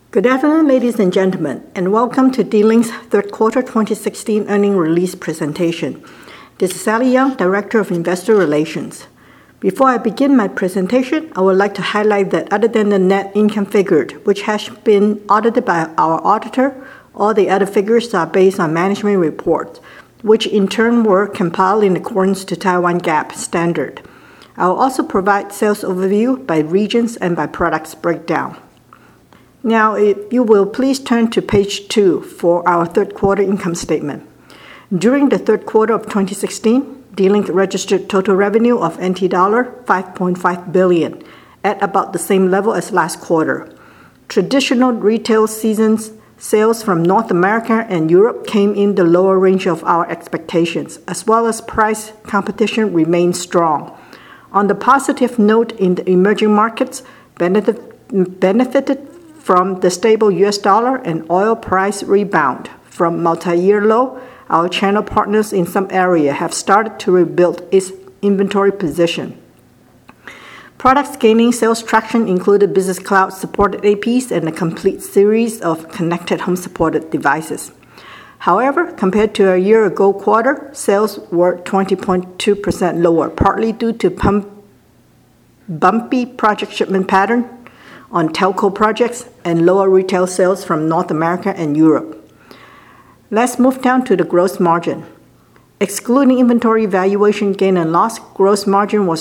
Good afternoon, ladies and gentlemen, and welcome to D-Link's third quarter 2016 earnings release presentation. This is Sally Young, Director of Investor Relations. Before I begin my presentation, I would like to highlight that other than the net income figure, which has been audited by our auditor, all the other figures are based on management reports, which in turn were compiled in accordance to Taiwan GAAP standard. I will also provide sales overview by regions and by products breakdown. Now, if you will please turn to page 2 for our third quarter income statement. During the third quarter of 2016, D-Link registered total revenue of NT dollar 5.5 billion, at about the same level as last quarter. Traditional retail seasons sales from North America and Europe came in the lower range of our expectations, as well as price competition remained strong. On the positive note, in the emerging markets, benefited from the stable US dollar and oil price rebound from multi-year low. Our channel partners in some area have started to rebuild its inventory position. Products gaining sales traction included Business Cloud supported APs and a complete series of connected home supported devices. However, compared to a year ago quarter, sales were 20.2% lower, partly due to bumpy project shipment pattern on telco projects and lower retail sales from North America and Europe. Let's move down to the gross margin. Excluding inventory valuation gain and loss, gross margin was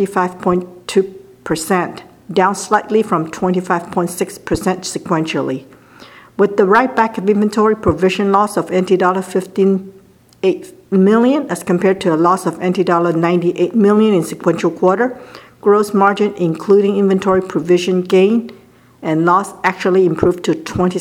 25.2%, down slightly from 25.6% sequentially. With the write-back of inventory provision loss of NT dollar 15.8 million as compared to a loss of NT dollar 98 million in sequential quarter, gross margin, including inventory provision gain and loss, actually improved to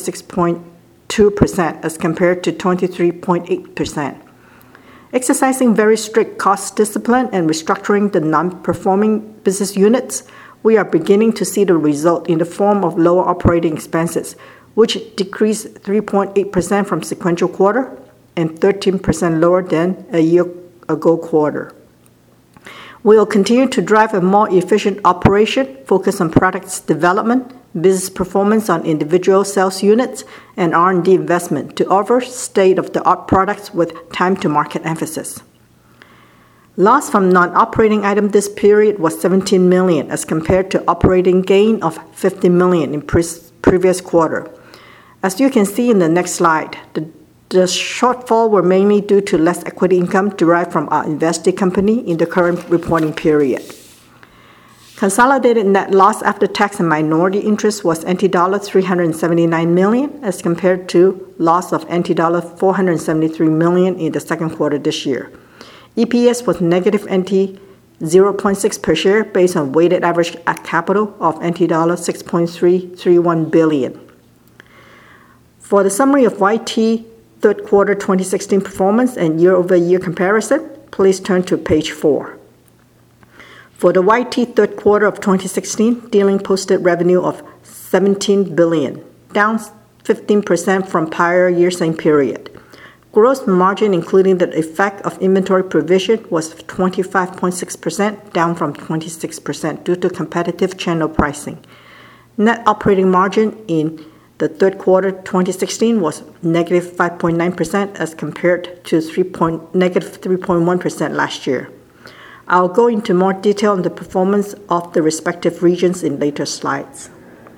26.2% as compared to 23.8%. Exercising very strict cost discipline and restructuring the non-performing business units, we are beginning to see the result in the form of lower operating expenses, which decreased 3.8% from sequential quarter and 13% lower than a year ago quarter. We will continue to drive a more efficient operation, focus on products development, business performance on individual sales units, and R&D investment to offer state-of-the-art products with time-to-market emphasis. Loss from non-operating item this period was 17 million as compared to operating gain of 50 million in previous quarter. As you can see in the next slide, the shortfall were mainly due to less equity income derived from our invested company in the current reporting period. Consolidated net loss after tax and minority interest was NT dollar 379 million as compared to loss of NT dollar 473 million in the second quarter this year. EPS was negative NT 0.6 per share based on weighted average capital of NT dollar 6.331 billion. For the summary of YT third quarter 2016 performance and year-over-year comparison, please turn to page 4. For the YT third quarter of 2016, D-Link posted revenue of 17 billion, down 15% from prior year same period. Gross margin, including the effect of inventory provision, was 25.6%, down from 26% due to competitive channel pricing. Net operating margin in the third quarter 2016 was negative 5.9% as compared to negative 3.1% last year. I'll go into more detail on the performance of the respective regions in later slides.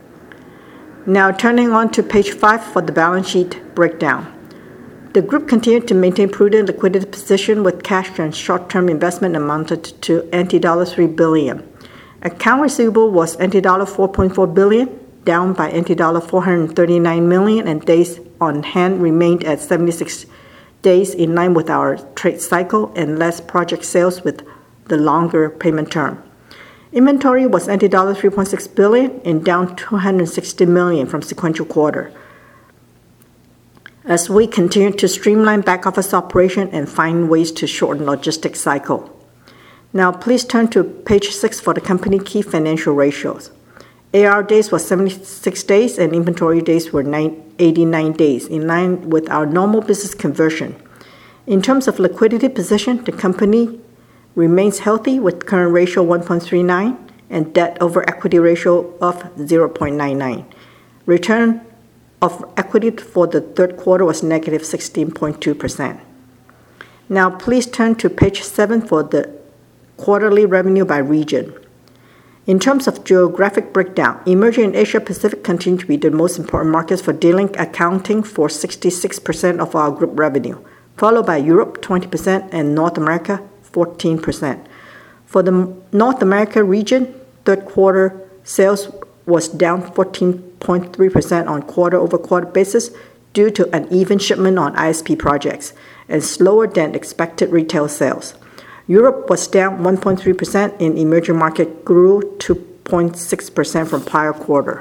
Now turning on to page 5 for the balance sheet breakdown. The group continued to maintain prudent liquidity position with cash and short-term investment amounted to NT dollar 3 billion. Account receivable was NT dollar 4.4 billion, down by NT dollar 439 million, and days on hand remained at 76 days in line with our trade cycle and less project sales with the longer payment term. Inventory was NT dollar 3.6 billion and down 260 million from sequential quarter, as we continue to streamline back office operation and find ways to shorten logistics cycle. Now please turn to page 6 for the company key financial ratios. AR days was 76 days and inventory days were 89 days, in line with our normal business conversion. In terms of liquidity position, the company remains healthy with current ratio 1.39 and debt over equity ratio of 0.99. Return of equity for the third quarter was negative 16.2%. Now please turn to page 7 for the quarterly revenue by region. In terms of geographic breakdown, emerging and Asia Pacific continue to be the most important markets for D-Link, accounting for 66% of our group revenue, followed by Europe 20% and North America 14%. For the North America region, third quarter sales was down 14.3% on quarter-over-quarter basis due to uneven shipment on ISP projects and slower than expected retail sales. Europe was down 1.3% and emerging market grew 2.6% from prior quarter.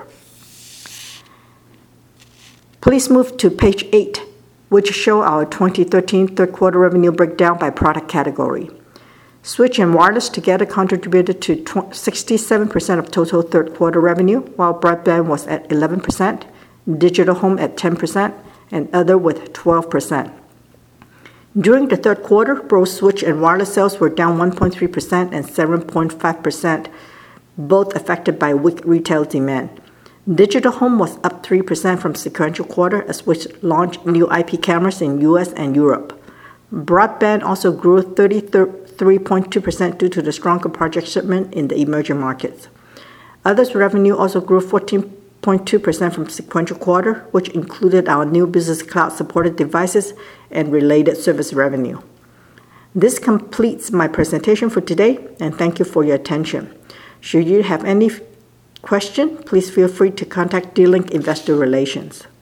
Please move to page 8, which show our 2013 third quarter revenue breakdown by product category. Switch and wireless together contributed to 67% of total third quarter revenue, while broadband was at 11%, digital home at 10%, and other with 12%. During the third quarter, both switch and wireless sales were down 1.3% and 7.5%, both affected by weak retail demand. Digital home was up 3% from sequential quarter as we launched new IP cameras in US and Europe. Broadband also grew 33.2% due to the stronger project shipment in the emerging markets. Others revenue also grew 14.2% from sequential quarter, which included our new business cloud supported devices and related service revenue. This completes my presentation for today, and thank you for your attention. Should you have any question, please feel free to contact D-Link Investor Relations.